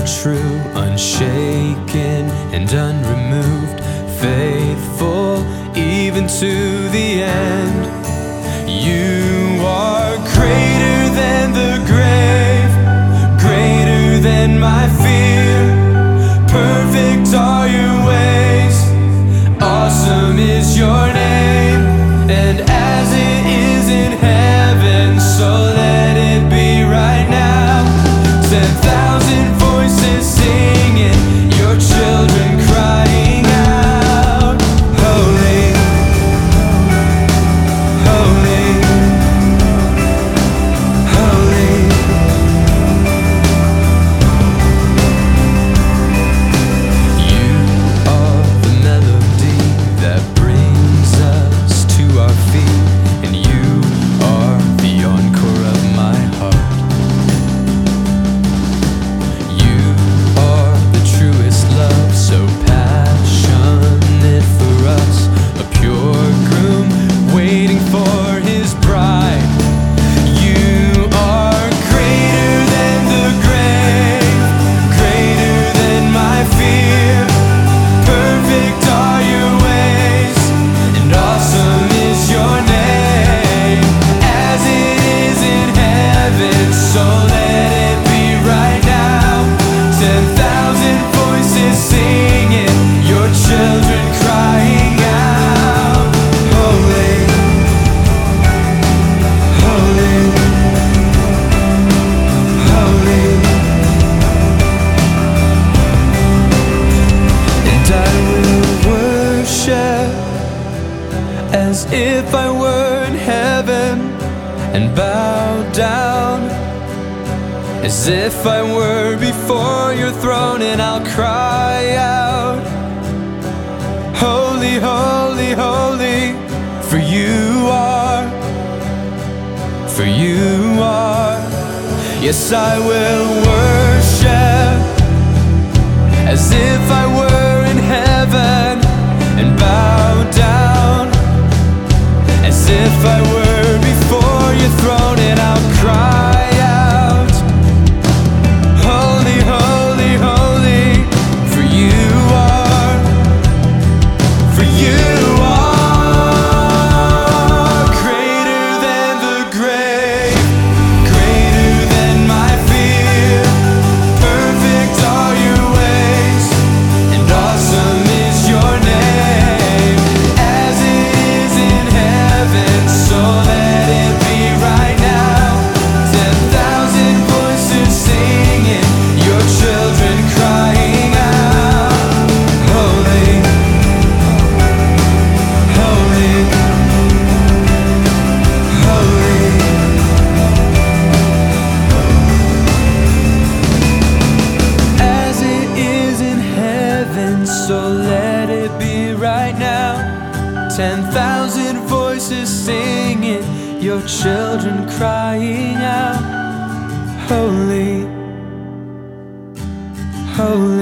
true, unshaken and unremoved, faithful even to the end. You are greater than the grave, greater than my fear. Perfect are your ways, awesome is your name. And as it is in heaven, so let it be right now. 10,000 voices singing, your children crying out, holy, holy, holy. You are the melody that brings us to our feet, and you are the encore of my heart. You are the truest love, so passionate for us, a pure groom waiting for his bride. You are greater than the grave, greater than my fear. Perfect are your ways, and awesome is your name. As it is in heaven, so let it be right now. 10,000 voices singing, your children crying out, holy, holy, holy. And I will worship as if I were in heaven, and bow down as if I were before your throne, and I'll cry out, holy, holy, holy, for you are, for you are. Yes, I will worship as if I were in heaven, and bow down as if I were before your throne, and I'll cry out, holy, holy, holy, for you are, for you are greater than the grave, greater than my fear. Perfect are your ways, and awesome is your name. As it is in heaven, so let it be right now. 10,000 voices singing, your children crying out, holy, holy, holy. As it is in heaven, so let it be right now. 10,000 voices singing, your children crying out, holy, holy.